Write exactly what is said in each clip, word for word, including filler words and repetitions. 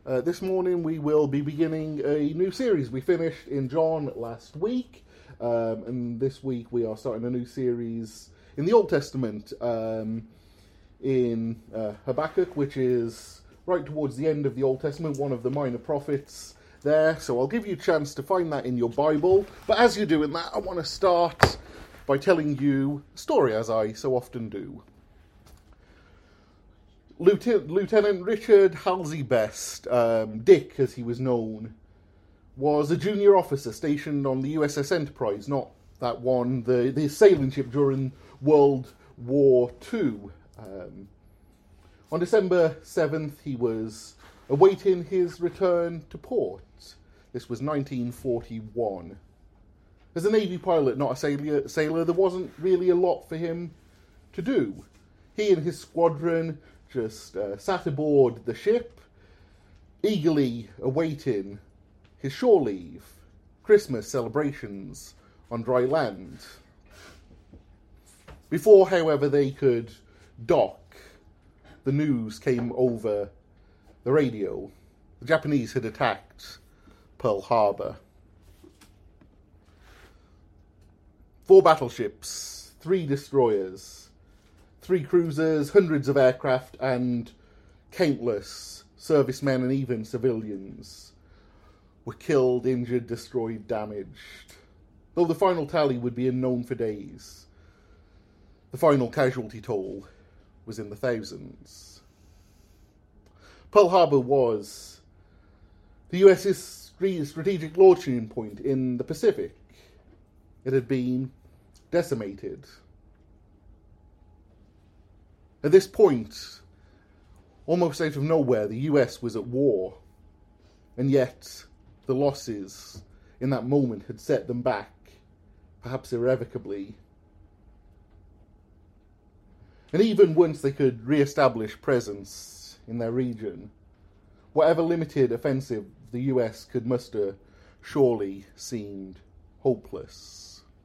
Uh, this morning we will be beginning a new series. We finished in John last week, um, and this week we are starting a new series in the Old Testament, um, in uh, Habakkuk, which is right towards the end of the Old Testament, one of the minor prophets there. So I'll give you a chance to find that in your Bible. But as you're doing that, I want to start by telling you a story, as I so often do. Lieutenant, Lieutenant Richard Halsey Best, um, Dick as he was known, was a junior officer stationed on the U S S Enterprise, not that one, the, the sailing ship during World War Two. Um, on December seventh, he was awaiting his return to port. This was nineteen forty-one. As a Navy pilot, not a sailor, sailor, there wasn't really a lot for him to do. He and his squadron just uh, sat aboard the ship, eagerly awaiting his shore leave, Christmas celebrations on dry land. Before, however, they could dock, the news came over the radio. The Japanese had attacked Pearl Harbor. Four battleships, three destroyers, three cruisers, hundreds of aircraft, and countless servicemen and even civilians were killed, injured, destroyed, damaged. Though the final tally would be unknown for days, the final casualty toll was in the thousands. Pearl Harbor was the U S's strategic launching point in the Pacific. It had been decimated. At this point, almost out of nowhere, the U S was at war, and yet the losses in that moment had set them back, perhaps irrevocably. And even once they could re-establish presence in their region, whatever limited offensive the U S could muster surely seemed hopeless.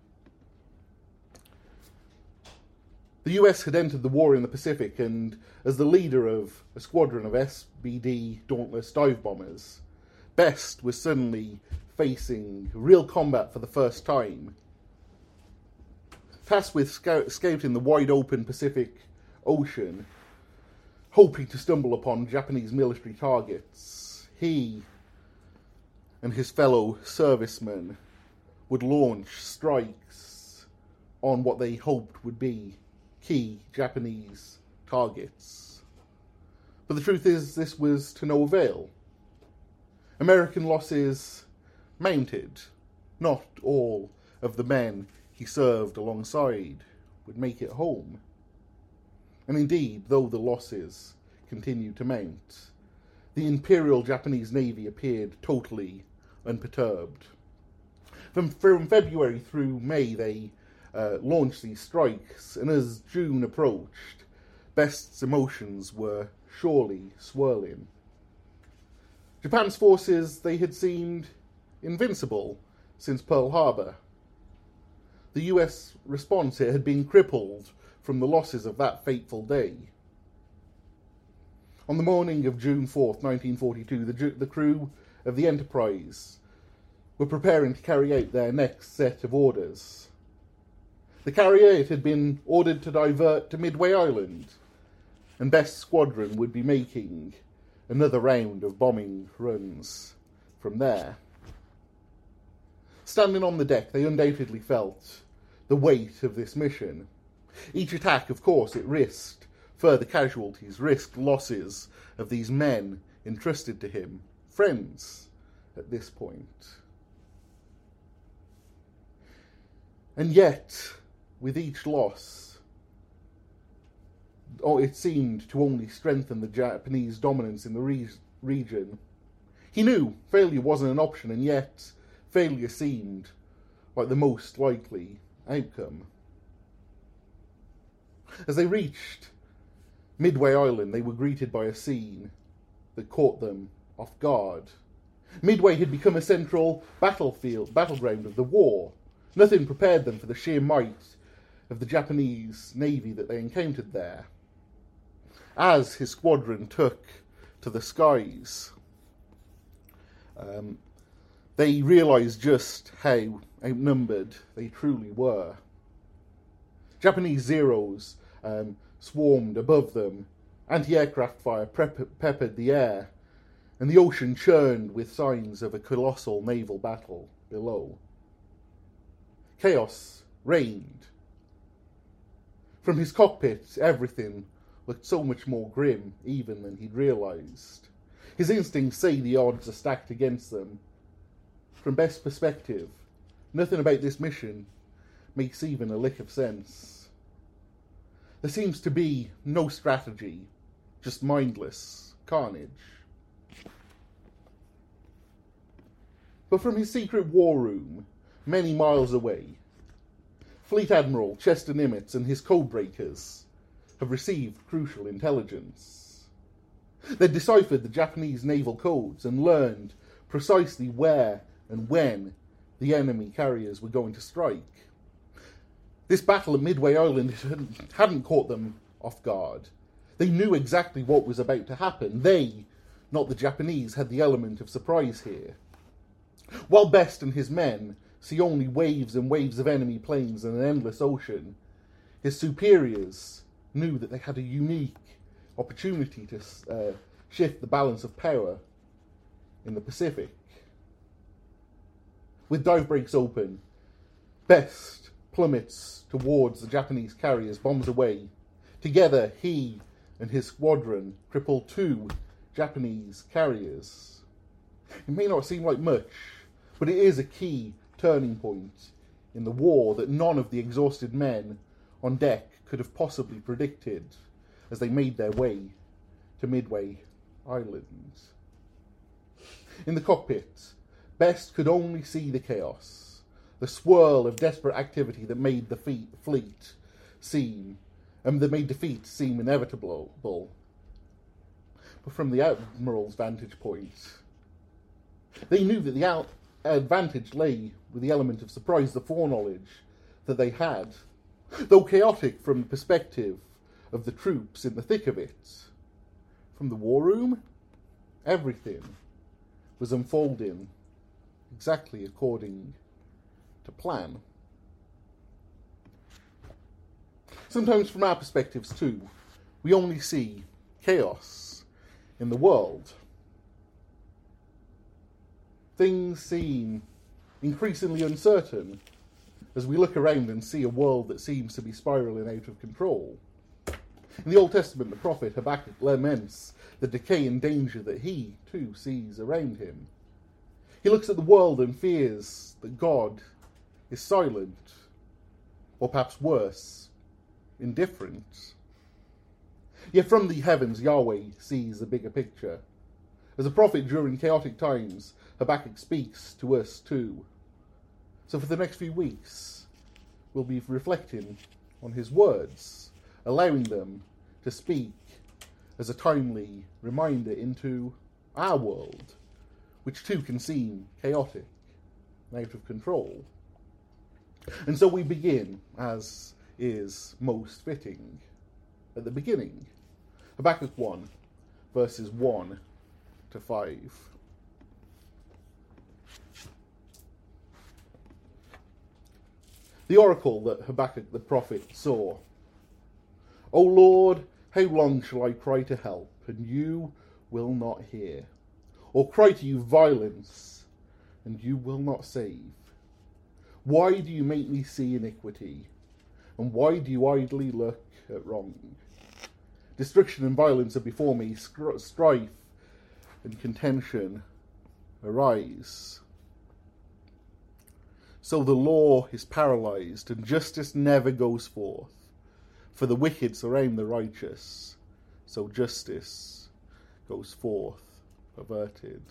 The U S had entered the war in the Pacific, and as the leader of a squadron of S B D Dauntless dive bombers, Best was suddenly facing real combat for the first time. Tasked with scout- scouting the wide-open Pacific Ocean, hoping to stumble upon Japanese military targets, he and his fellow servicemen would launch strikes on what they hoped would be key Japanese targets. But the truth is, this was to no avail. American losses mounted. Not all of the men he served alongside would make it home. And indeed, though the losses continued to mount, the Imperial Japanese Navy appeared totally unperturbed. From, from February through May, they Uh, launched these strikes, and as June approached, Best's emotions were surely swirling. Japan's forces, they had seemed invincible since Pearl Harbor. The U S response here had been crippled from the losses of that fateful day. On the morning of June fourth, nineteen forty-two, the, the crew of the Enterprise were preparing to carry out their next set of orders. The carrier, it had been ordered to divert to Midway Island, and Best's squadron would be making another round of bombing runs from there. Standing on the deck, they undoubtedly felt the weight of this mission. Each attack, of course, it risked further casualties, risked losses of these men entrusted to him, friends at this point. And yet, with each loss, oh, it seemed to only strengthen the Japanese dominance in the re- region. He knew failure wasn't an option, and yet failure seemed like the most likely outcome. As they reached Midway Island, they were greeted by a scene that caught them off guard. Midway had become a central battlefield, battleground of the war. Nothing prepared them for the sheer might of the Japanese Navy that they encountered there. As his squadron took to the skies, Um, they realised just how outnumbered they truly were. Japanese Zeros um, swarmed above them, anti-aircraft fire prep- peppered the air, and the ocean churned with signs of a colossal naval battle below. Chaos reigned. From his cockpit, everything looked so much more grim even than he'd realised. His instincts say the odds are stacked against them. From Best's perspective, nothing about this mission makes even a lick of sense. There seems to be no strategy, just mindless carnage. But from his secret war room, many miles away, Fleet Admiral Chester Nimitz and his codebreakers have received crucial intelligence. They'd deciphered the Japanese naval codes and learned precisely where and when the enemy carriers were going to strike. This battle at Midway Island hadn't caught them off guard. They knew exactly what was about to happen. They, not the Japanese, had the element of surprise here. While Best and his men see only waves and waves of enemy planes and an endless ocean, his superiors knew that they had a unique opportunity to uh, shift the balance of power in the Pacific. With dive brakes open, Best plummets towards the Japanese carriers, bombs away. Together, he and his squadron cripple two Japanese carriers. It may not seem like much, but it is a key turning point in the war that none of the exhausted men on deck could have possibly predicted as they made their way to Midway Island. In the cockpit, Best could only see the chaos, the swirl of desperate activity that made the fleet seem, and that made defeat seem inevitable. But from the Admiral's vantage point, they knew that the out- advantage lay with the element of surprise, the foreknowledge that they had. Though chaotic from the perspective of the troops in the thick of it, from the war room, everything was unfolding exactly according to plan. Sometimes from our perspectives too, we only see chaos in the world. Things seem increasingly uncertain as we look around and see a world that seems to be spiraling out of control. In the Old Testament, the prophet Habakkuk laments the decay and danger that he, too, sees around him. He looks at the world and fears that God is silent, or perhaps worse, indifferent. Yet from the heavens, Yahweh sees the bigger picture. As a prophet during chaotic times, Habakkuk speaks to us too. So for the next few weeks, we'll be reflecting on his words, allowing them to speak as a timely reminder into our world, which too can seem chaotic and out of control. And so we begin, as is most fitting, at the beginning. Habakkuk one, verses one to five. The oracle that Habakkuk the prophet saw. O Lord, how long shall I cry to help, and you will not hear? Or cry to you violence, and you will not save? Why do you make me see iniquity? And why do you idly look at wrong? Destruction and violence are before me, strife and contention arise. So the law is paralyzed, and justice never goes forth. For the wicked surround the righteous, so justice goes forth perverted.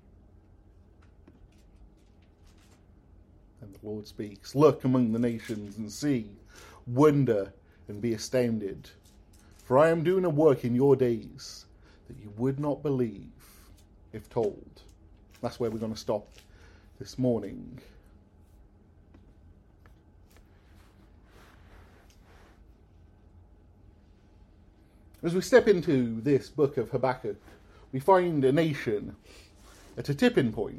And the Lord speaks, look among the nations and see, wonder and be astounded. For I am doing a work in your days that you would not believe if told. That's where we're going to stop this morning. As we step into this book of Habakkuk, we find a nation at a tipping point.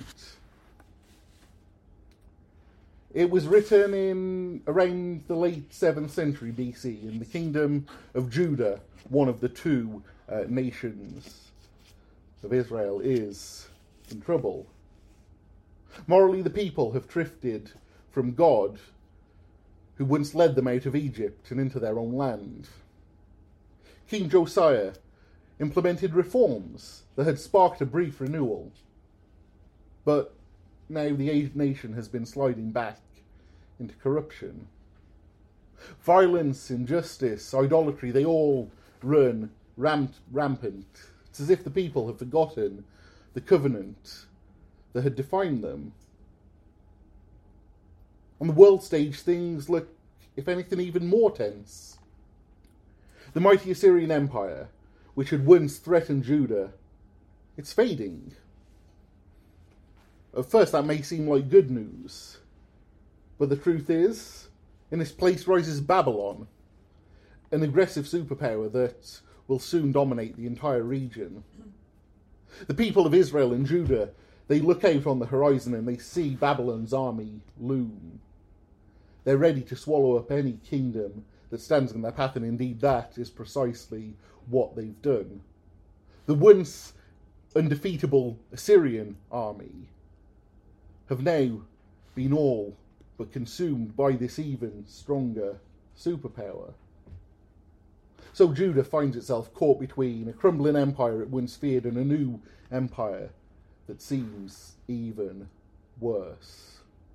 It was written in around the late seventh century B C, in the kingdom of Judah, one of the two uh, nations of Israel is in trouble. Morally, the people have drifted from God, who once led them out of Egypt and into their own land. King Josiah implemented reforms that had sparked a brief renewal, but now the nation has been sliding back into corruption. Violence, injustice, idolatry, they all run ramp- rampant. It's as if the people have forgotten the covenant that had defined them. On the world stage, things look, if anything, even more tense. The mighty Assyrian Empire, which had once threatened Judah, it's fading. At first, that may seem like good news, but the truth is, in its place rises Babylon, an aggressive superpower that will soon dominate the entire region. The people of Israel and Judah, they look out on the horizon and they see Babylon's army loom. They're ready to swallow up any kingdom that stands in their path, and indeed that is precisely what they've done. The once undefeatable Assyrian army have now been all but consumed by this even stronger superpower. So Judah finds itself caught between a crumbling empire it once feared and a new empire that seems even worse.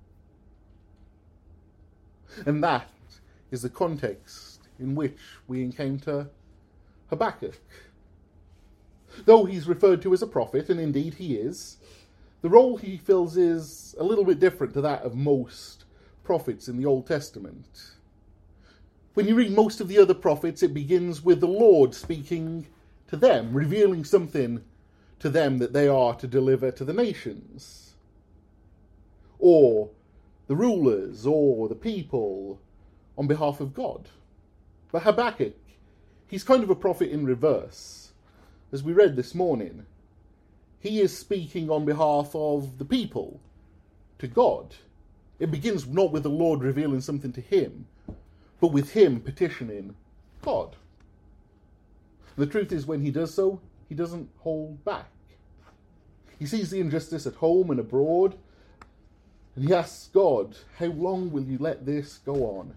And that is the context in which we encounter Habakkuk. Though he's referred to as a prophet, and indeed he is, the role he fills is a little bit different to that of most prophets in the Old Testament. When you read most of the other prophets, it begins with the Lord speaking to them, revealing something to them that they are to deliver to the nations, or the rulers, or the people, on behalf of God. But Habakkuk, he's kind of a prophet in reverse. As we read this morning, he is speaking on behalf of the people to God. It begins not with the Lord revealing something to him, but with him petitioning God. The truth is, when he does so, he doesn't hold back. He sees the injustice at home and abroad, and he asks God, how long will you let this go on?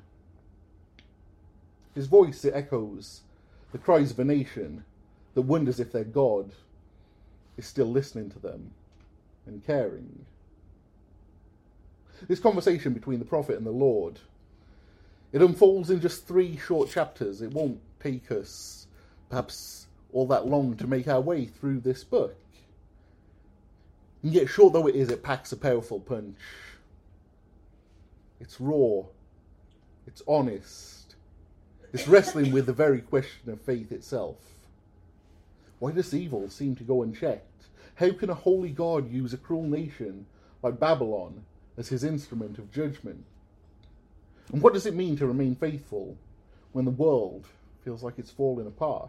His voice, it echoes the cries of a nation that wonders if their God is still listening to them and caring. This conversation between the prophet and the Lord, it unfolds in just three short chapters. It won't take us perhaps all that long to make our way through this book. And yet, short though it is, it packs a powerful punch. It's raw. It's honest. It's wrestling with the very question of faith itself. Why does evil seem to go unchecked? How can a holy God use a cruel nation like Babylon as his instrument of judgment? And what does it mean to remain faithful when the world feels like it's falling apart?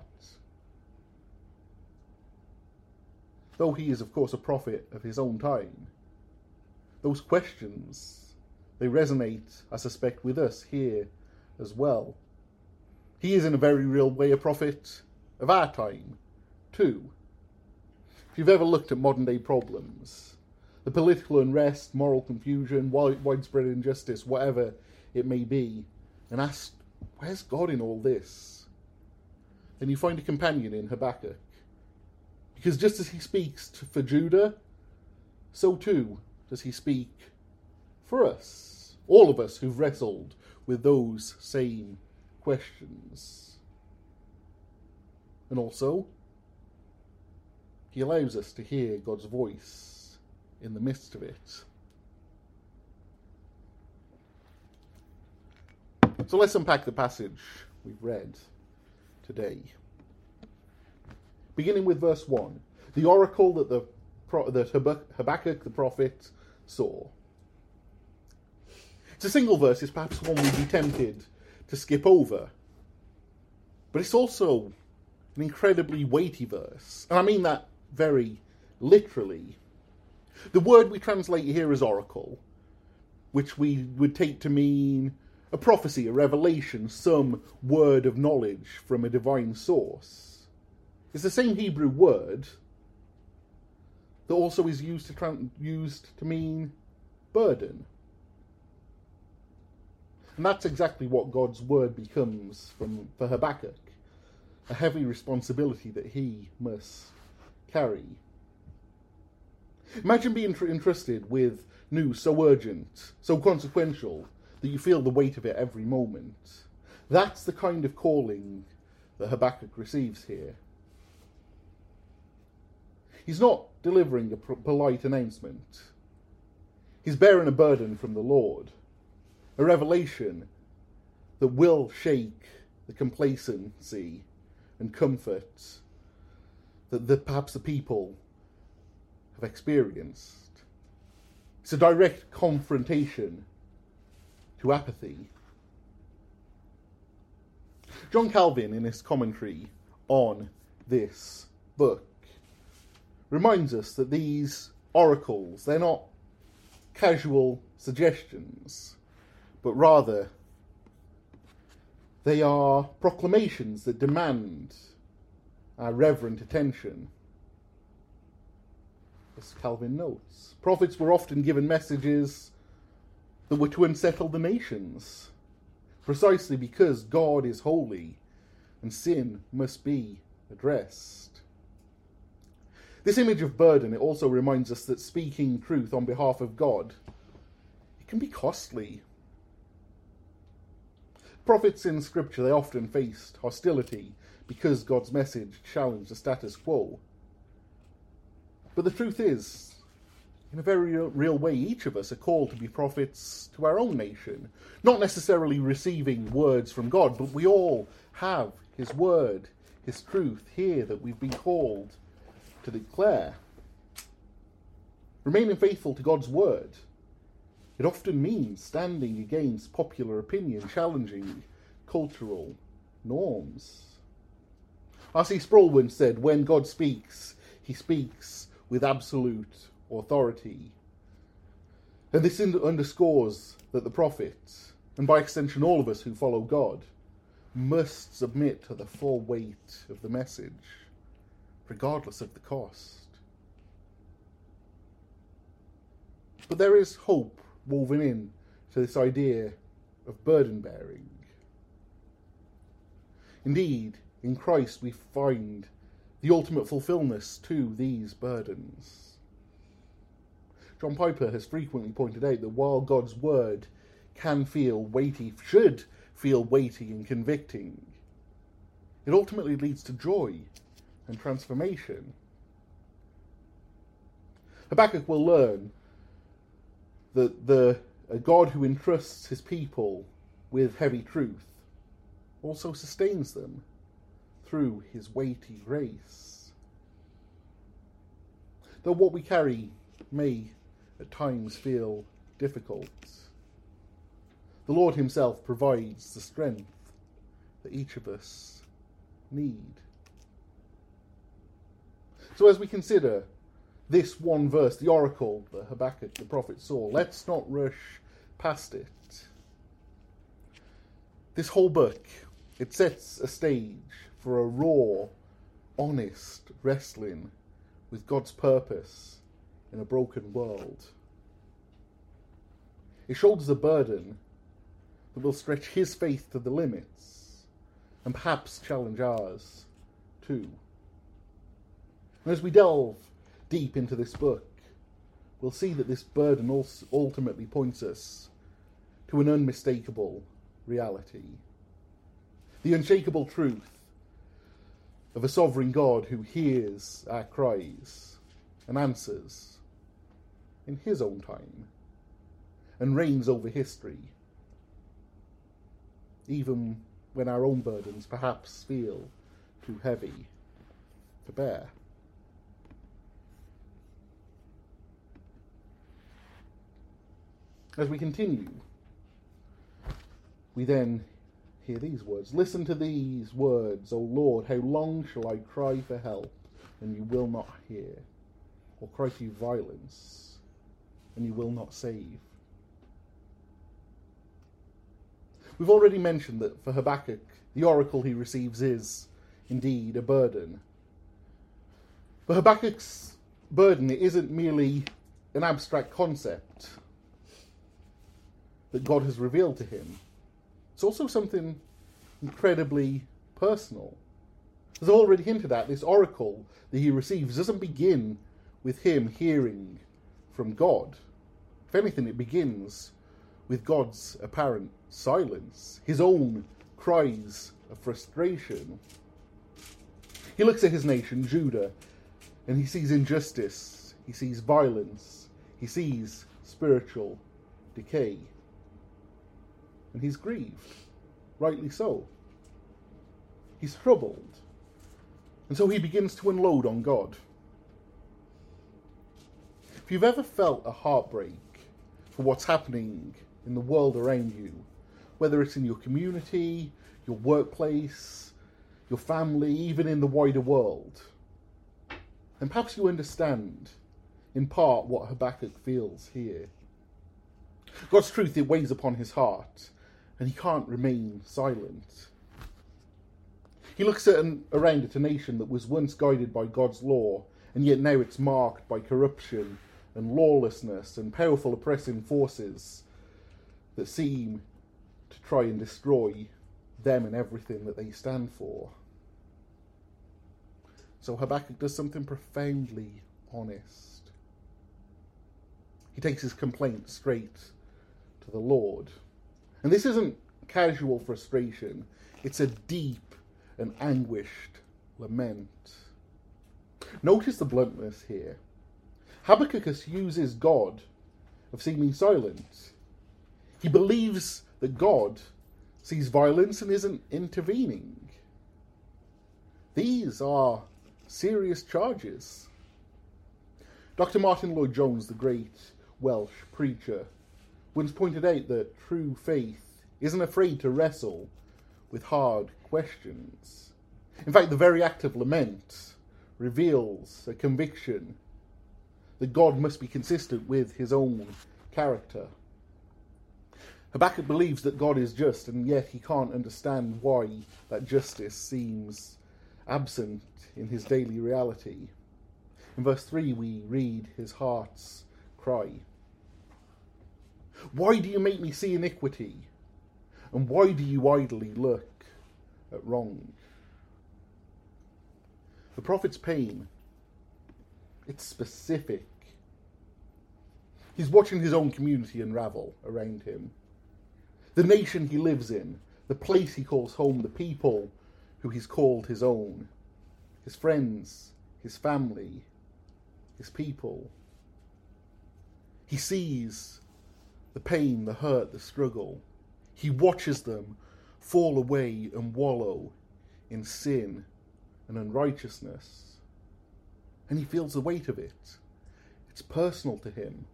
Though he is, of course, a prophet of his own time, those questions, they resonate, I suspect, with us here as well. He is, in a very real way, a prophet of our time, too. If you've ever looked at modern-day problems, the political unrest, moral confusion, widespread injustice, whatever it may be, and asked, where's God in all this? Then you find a companion in Habakkuk. Because just as he speaks to, for Judah, so too does he speak for us, all of us who've wrestled with those same questions. And also, he allows us to hear God's voice in the midst of it. So let's unpack the passage we've read today. Beginning with verse one, the oracle that, the, that Habakkuk the prophet saw. It's a single verse, it's perhaps one we'd be tempted to skip over. But it's also an incredibly weighty verse. And I mean that very literally. The word we translate here as oracle, which we would take to mean a prophecy, a revelation, some word of knowledge from a divine source, is the same Hebrew word that also is used to, tra- used to mean burden. And that's exactly what God's word becomes from, for Habakkuk, a heavy responsibility that he must carry. Imagine being tr- entrusted with news so urgent, so consequential, that you feel the weight of it every moment. That's the kind of calling that Habakkuk receives here. He's not delivering a polite announcement. He's bearing a burden from the Lord, a revelation that will shake the complacency and comfort that the, perhaps the people have experienced. It's a direct confrontation to apathy. John Calvin, in his commentary on this book, reminds us that these oracles, they're not casual suggestions, but rather they are proclamations that demand our reverent attention. As Calvin notes, prophets were often given messages that were to unsettle the nations, precisely because God is holy and sin must be addressed. This image of burden, it also reminds us that speaking truth on behalf of God, it can be costly. Prophets in Scripture, they often faced hostility because God's message challenged the status quo. But the truth is, in a very real way, each of us are called to be prophets to our own nation. Not necessarily receiving words from God, but we all have his word, his truth here that we've been called to declare. Remaining faithful to God's word, it often means standing against popular opinion, challenging cultural norms. R C Sproul once said, when God speaks, he speaks with absolute authority. And this underscores that the prophets, and by extension all of us who follow God, must submit to the full weight of the message, regardless of the cost. But there is hope woven in to this idea of burden bearing. Indeed, in Christ we find the ultimate fulfillment to these burdens. John Piper has frequently pointed out that while God's word can feel weighty, should feel weighty and convicting, it ultimately leads to joy and transformation. Habakkuk will learn that the a God who entrusts his people with heavy truth also sustains them through his weighty grace. Though what we carry may at times feel difficult, the Lord himself provides the strength that each of us need. So as we consider this one verse, the oracle that Habakkuk the prophet saw, let's not rush past it. This whole book, it sets a stage for a raw, honest wrestling with God's purpose in a broken world. It shoulders a burden that will stretch his faith to the limits and perhaps challenge ours too. And as we delve deep into this book, we'll see that this burden also ultimately points us to an unmistakable reality. The unshakable truth of a sovereign God who hears our cries and answers in his own time and reigns over history, even when our own burdens perhaps feel too heavy to bear. As we continue, we then hear these words. Listen to these words, O Lord, how long shall I cry for help, and you will not hear? or cry to you violence, and you will not save. We've already mentioned that for Habakkuk, the oracle he receives is, indeed, a burden. For Habakkuk's burden, it isn't merely an abstract concept that God has revealed to him. It's also something incredibly personal. As already hinted at, this oracle that he receives doesn't begin with him hearing from God. If anything, it begins with God's apparent silence, his own cries of frustration. He looks at his nation, Judah, and he sees injustice, he sees violence, he sees spiritual decay. And he's grieved, rightly so. He's troubled. And so he begins to unload on God. If you've ever felt a heartbreak for what's happening in the world around you, whether it's in your community, your workplace, your family, even in the wider world, then perhaps you understand, in part, what Habakkuk feels here. God's truth, it weighs upon his heart, and he can't remain silent. He looks at an, around at a nation that was once guided by God's law, and yet now it's marked by corruption and lawlessness and powerful oppressing forces that seem to try and destroy them and everything that they stand for. So Habakkuk does something profoundly honest. He takes his complaint straight to the Lord. And this isn't casual frustration, it's a deep and anguished lament. Notice the bluntness here. Habakkuk accuses God of seeming silent. He believes that God sees violence and isn't intervening. These are serious charges. Doctor Martin Lloyd-Jones, the great Welsh preacher, once pointed out that true faith isn't afraid to wrestle with hard questions. In fact, the very act of lament reveals a conviction that God must be consistent with his own character. Habakkuk believes that God is just, and yet he can't understand why that justice seems absent in his daily reality. In verse three, we read his heart's cry. Why do you make me see iniquity? And why do you idly look at wrong? The prophet's pain, it's specific. He's watching his own community unravel around him. The nation he lives in, the place he calls home, the people who he's called his own, his friends, his family, his people. He sees the pain, the hurt, the struggle. He watches them fall away and wallow in sin and unrighteousness. And he feels the weight of it. It's personal to him.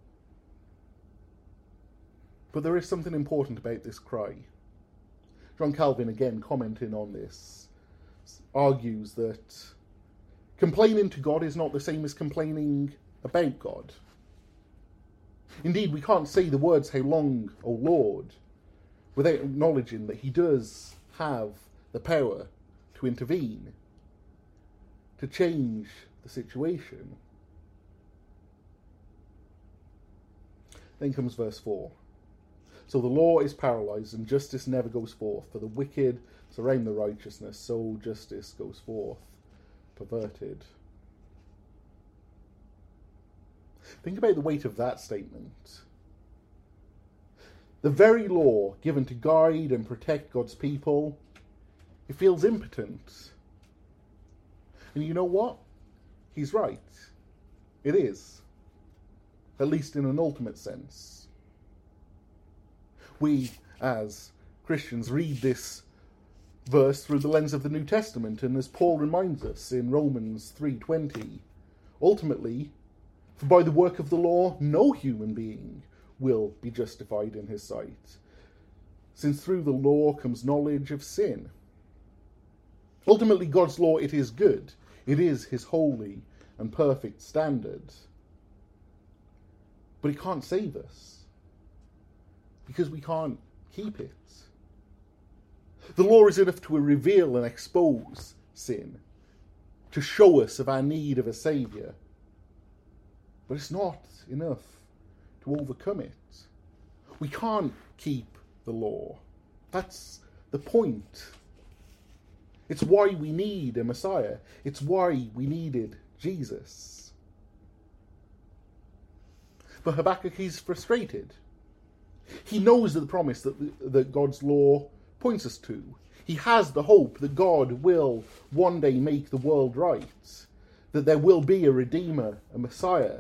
But there is something important about this cry. John Calvin, again commenting on this, argues that complaining to God is not the same as complaining about God. Indeed, we can't say the words, "How long, O Lord," without acknowledging that he does have the power to intervene, to change the situation. Then comes verse four. So the law is paralyzed and justice never goes forth, for the wicked surround the righteousness, so justice goes forth perverted. Think about the weight of that statement. The very law given to guide and protect God's people, it feels impotent. And you know what? He's right. It is. At least in an ultimate sense. We, as Christians, read this verse through the lens of the New Testament, and as Paul reminds us in Romans three twenty, ultimately, for by the work of the law, no human being will be justified in his sight, since through the law comes knowledge of sin. Ultimately, God's law, it is good. It is his holy and perfect standard. but it can't save us, because we can't keep it. The law is enough to reveal and expose sin, to show us of our need of a saviour, but it's not enough to overcome it. We can't keep the law. That's the point. It's why we need a Messiah. It's why we needed Jesus. But Habakkuk, he's frustrated. He knows the promise that, that God's law points us to. He has the hope that God will one day make the world right, that there will be a Redeemer, a Messiah.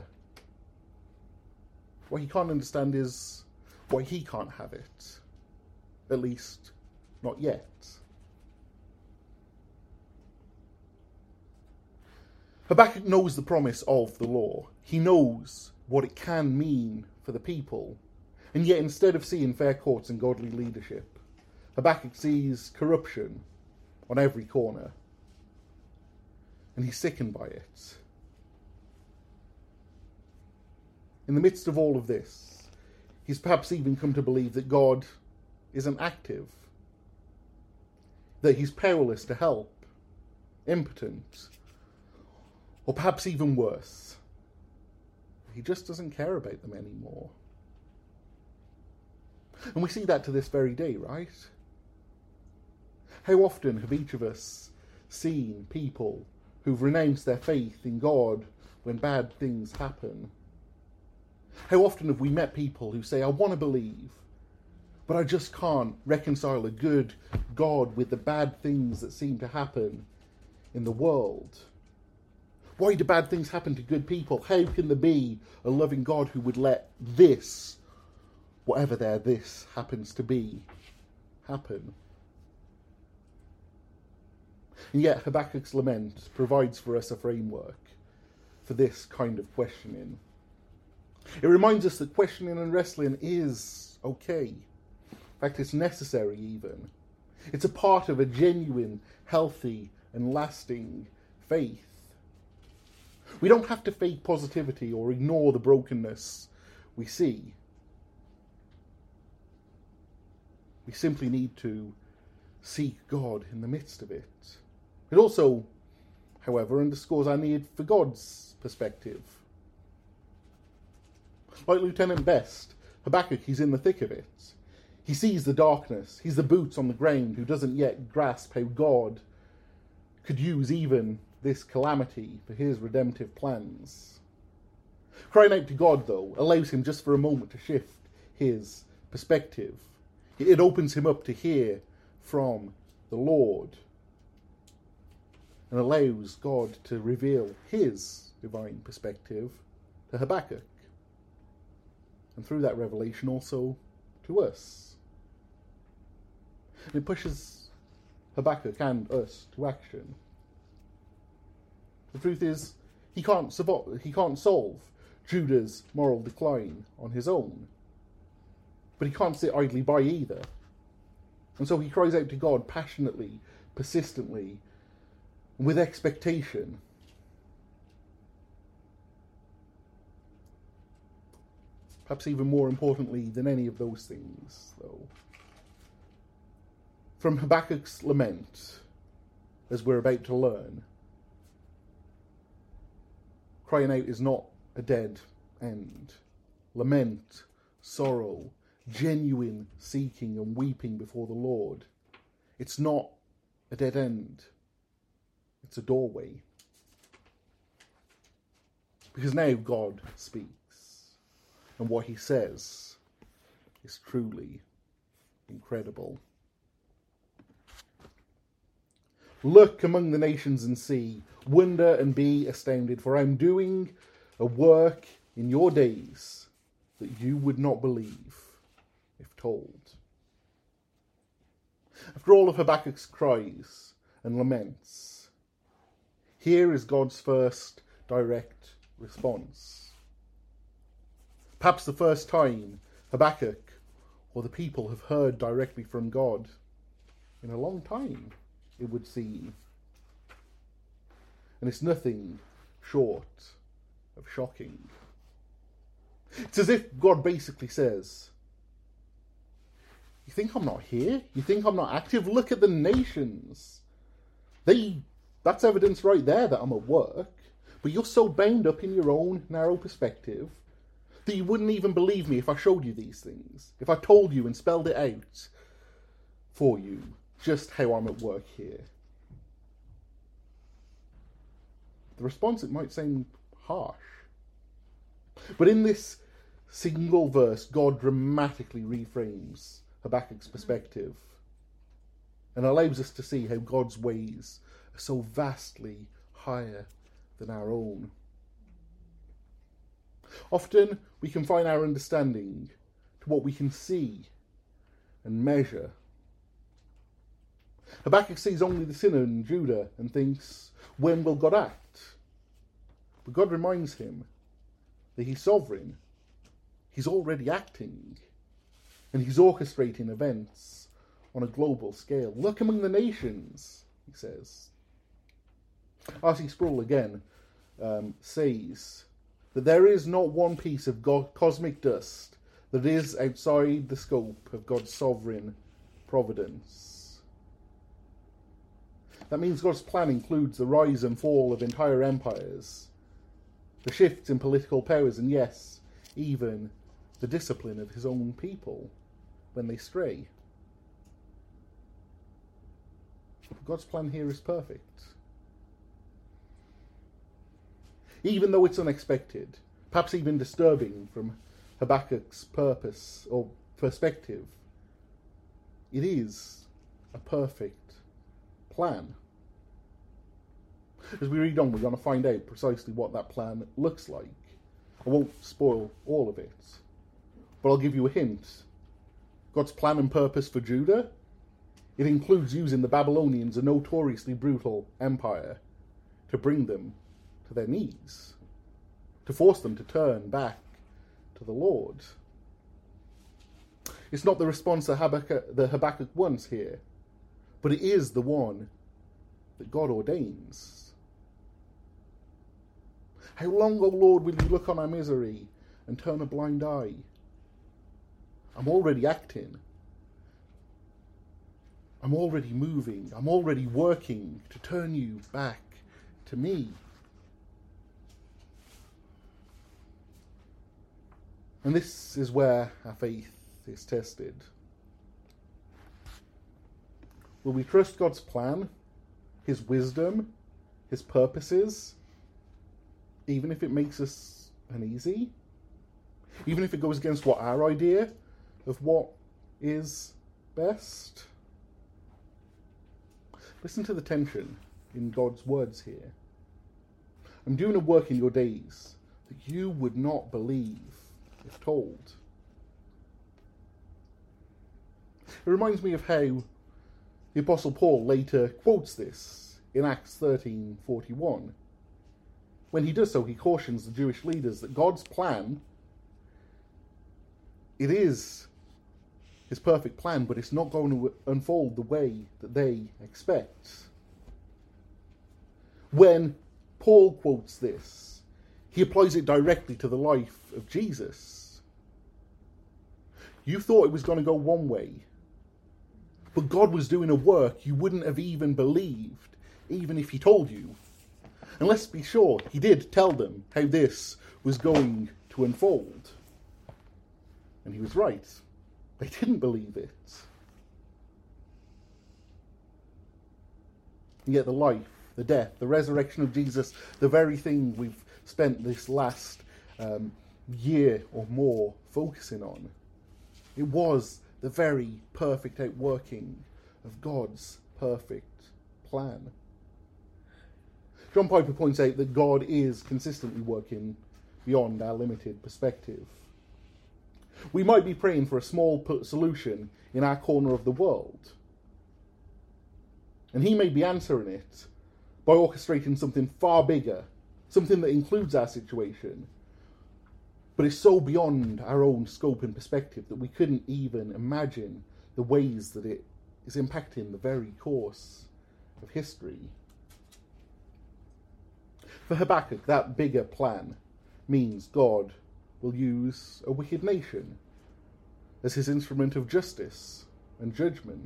What he can't understand is why he can't have it. At least, not yet. Habakkuk knows the promise of the law. He knows what it can mean for the people. And yet, instead of seeing fair courts and godly leadership, Habakkuk sees corruption on every corner. And he's sickened by it. In the midst of all of this, he's perhaps even come to believe that God isn't active, that he's powerless to help, impotent, or perhaps even worse, he just doesn't care about them anymore. And we see that to this very day, right? How often have each of us seen people who've renounced their faith in God when bad things happen? How often have we met people who say, I want to believe, but I just can't reconcile a good God with the bad things that seem to happen in the world? Why do bad things happen to good people? How can there be a loving God who would let this, whatever their this happens to be, happen? And yet Habakkuk's lament provides for us a framework for this kind of questioning. It reminds us that questioning and wrestling is okay. In fact, it's necessary even. It's a part of a genuine, healthy, and lasting faith. We don't have to fake positivity or ignore the brokenness we see. We simply need to seek God in the midst of it. It also, however, underscores our need for God's perspective. Like Lieutenant Best, Habakkuk, he's in the thick of it. He sees the darkness. He's the boots on the ground who doesn't yet grasp how God could use even this calamity for his redemptive plans. Crying out to God, though, allows him just for a moment to shift his perspective. It opens him up to hear from the Lord and allows God to reveal his divine perspective to Habakkuk. And through that revelation also to us. And it pushes Habakkuk and us to action. The truth is, he can't, survive, he can't solve Judah's moral decline on his own. But he can't sit idly by either. And so he cries out to God passionately, persistently, and with expectation. Perhaps even more importantly than any of those things, though. From Habakkuk's lament, as we're about to learn, crying out is not a dead end. Lament, sorrow, genuine seeking and weeping before the Lord. It's not a dead end. It's a doorway. Because now God speaks. And what he says is truly incredible. Look among the nations and see, wonder and be astounded, for I am doing a work in your days that you would not believe if told. After all of Habakkuk's cries and laments, here is God's first direct response. Perhaps the first time Habakkuk or the people have heard directly from God in a long time, it would seem. And it's nothing short of shocking. It's as if God basically says, you think I'm not here? You think I'm not active? Look at the nations. They, that's evidence right there that I'm at work. But you're so bound up in your own narrow perspective that you wouldn't even believe me if I showed you these things. If I told you and spelled it out for you, just how I'm at work here. The response, it might seem harsh. But in this single verse, God dramatically reframes Habakkuk's perspective and allows us to see how God's ways are so vastly higher than our own. Often we confine our understanding to what we can see and measure. Habakkuk sees only the sin in Judah and thinks, when will God act? But God reminds him that he's sovereign. He's already acting. And he's orchestrating events on a global scale. Look among the nations, he says. R C Sproul again um, says that there is not one piece of God, cosmic dust that is outside the scope of God's sovereign providence. That means God's plan includes the rise and fall of entire empires, the shifts in political powers, and yes, even the discipline of his own people when they stray. God's plan here is perfect. Even though it's unexpected, perhaps even disturbing from Habakkuk's purpose or perspective, it is a perfect plan. As we read on, we're going to find out precisely what that plan looks like. I won't spoil all of it, but I'll give you a hint. God's plan and purpose for Judah, it includes using the Babylonians, a notoriously brutal empire, to bring them to their knees, to force them to turn back to the Lord. It's not the response that Habakkuk, that Habakkuk wants here, but it is the one that God ordains. How long, O Lord, will you look on our misery and turn a blind eye? I'm already acting. I'm already moving. I'm already working to turn you back to me. And this is where our faith is tested. Will we trust God's plan, his wisdom, his purposes, even if it makes us uneasy? Even if it goes against what our idea of what is best? Listen to the tension in God's words here. I'm doing a work in your days that you would not believe if told. It reminds me of how the Apostle Paul later quotes this in Acts thirteen forty-one. When he does so, he cautions the Jewish leaders that God's plan, it is his perfect plan, but it's not going to unfold the way that they expect. When Paul quotes this, he applies it directly to the life of Jesus. You thought it was going to go one way, but God was doing a work you wouldn't have even believed, even if he told you. And let's be sure, he did tell them how this was going to unfold. And he was right. They didn't believe it. And yet the life, the death, the resurrection of Jesus, the very thing we've spent this last um, year or more focusing on, it was the very perfect outworking of God's perfect plan. John Piper points out that God is consistently working beyond our limited perspective. We might be praying for a small solution in our corner of the world, and he may be answering it by orchestrating something far bigger, something that includes our situation, but is so beyond our own scope and perspective that we couldn't even imagine the ways that it is impacting the very course of history. For Habakkuk, that bigger plan means God will use a wicked nation as his instrument of justice and judgment.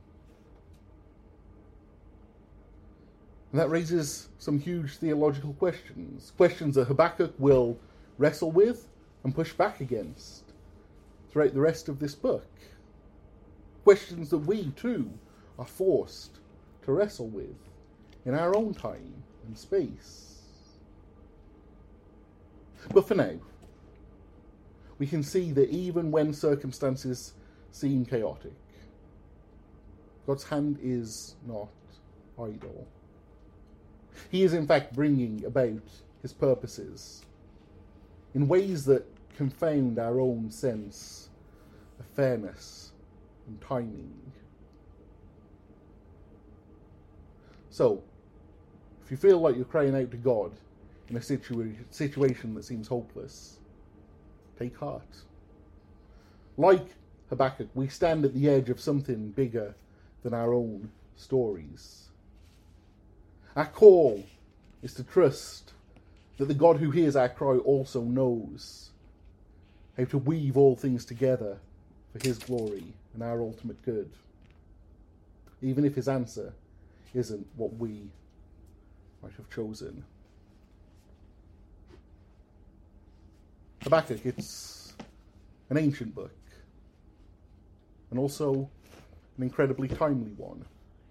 And that raises some huge theological questions, questions that Habakkuk will wrestle with and push back against throughout the rest of this book. Questions that we, too, are forced to wrestle with in our own time and space. But for now, we can see that even when circumstances seem chaotic, God's hand is not idle. He is in fact bringing about his purposes in ways that confound our own sense of fairness and timing. So, if you feel like you're crying out to God in a situa- situation that seems hopeless, take heart. Like Habakkuk, we stand at the edge of something bigger than our own stories. Our call is to trust that the God who hears our cry also knows how to weave all things together for his glory and our ultimate good, even if his answer isn't what we might have chosen. Habakkuk, it's an ancient book, and also an incredibly timely one.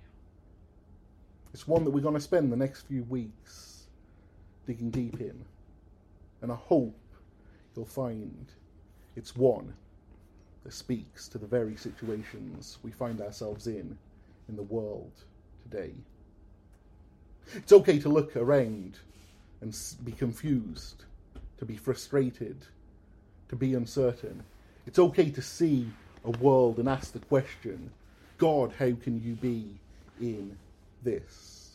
It's one that we're going to spend the next few weeks digging deep in, and I hope you'll find it's one that speaks to the very situations we find ourselves in in the world today. It's okay to look around and be confused, to be frustrated, to be uncertain. It's okay to see a world and ask the question, God, how can you be in this?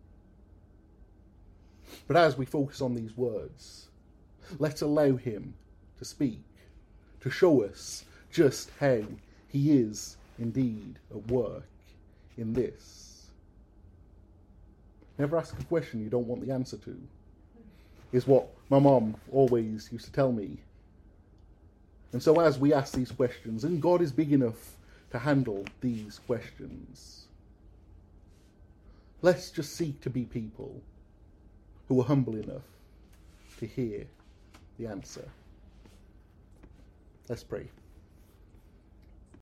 But as we focus on these words, let's allow him to speak, to show us just how he is indeed at work in this. Never ask a question you don't want the answer to, is what my mom always used to tell me. And so as we ask these questions, and God is big enough to handle these questions, let's just seek to be people who are humble enough to hear the answer. Let's pray.